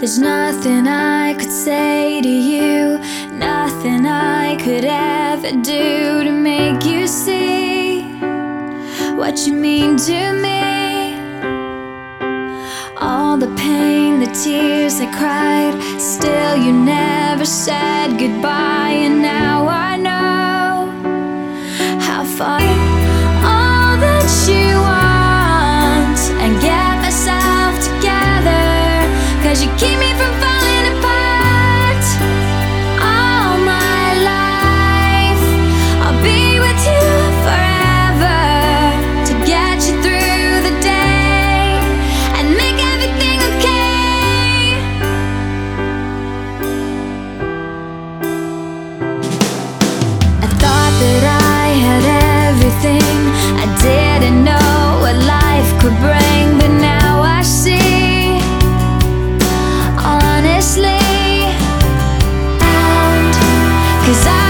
There's nothing I could say to you, nothing I could ever do to make you see what you mean to me. All the pain, the tears I cried, still you never said goodbye. And now I know how far all that you want, and get myself together, 'cause you keep me from falling apart. All my life I'll be with you forever, to get you through the day and make everything okay. I thought that I had everything, I didn't know what life could bring, but now I see, honestly, 'cause